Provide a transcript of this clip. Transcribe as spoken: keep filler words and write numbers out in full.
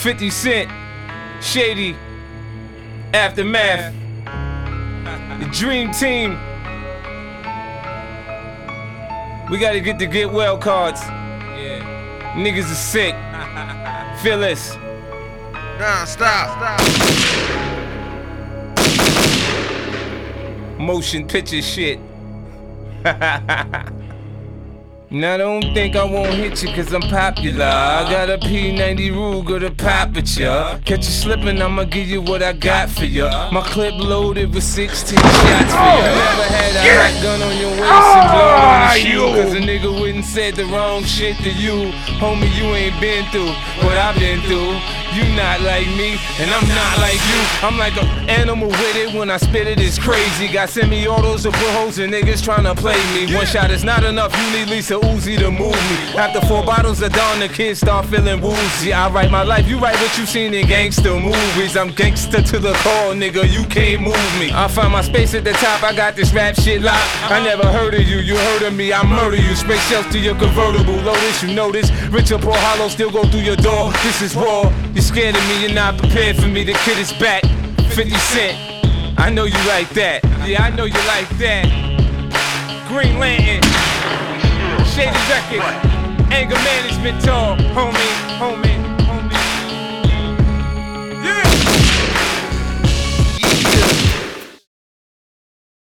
fifty Cent, Shady, Aftermath, the Dream Team. We gotta get the get well cards. Yeah. Niggas are sick. Feel this. Nah, stop. Stop. Motion picture shit. Now don't think I won't hit you cause I'm popular. I got a P ninety Ruger to pop at ya. Catch you slipping, I'ma give you what I got for ya. My clip loaded with sixteen shots for ya. Never had a hot gun on your waist and blow on the shoe. Cause a nigga wouldn't said the wrong shit to you. Homie, you ain't been through what I've been through. You not like me, and I'm not like you. I'm like an animal with it, when I spit it, it's crazy. Got semi-autos to put hoes in niggas tryna play me. One shot is not enough, you need Lisa Uzi to move me. After four bottles of Dawn, the kids start feeling woozy. I write my life, you write what you seen in gangster movies. I'm gangster to the core, nigga, you can't move me. I find my space at the top, I got this rap shit locked. I never heard of you, you heard of me, I murder you. Space shells to your convertible, Lotus, you know this. Rich or poor, hollow, still go through your door. This is raw. You're scared of me, you're not prepared for me. The kid is back, fifty Cent. I know you like that. Yeah, I know you like that. Green Lantern, Shady Records, Anger Management Talk, homie, homie.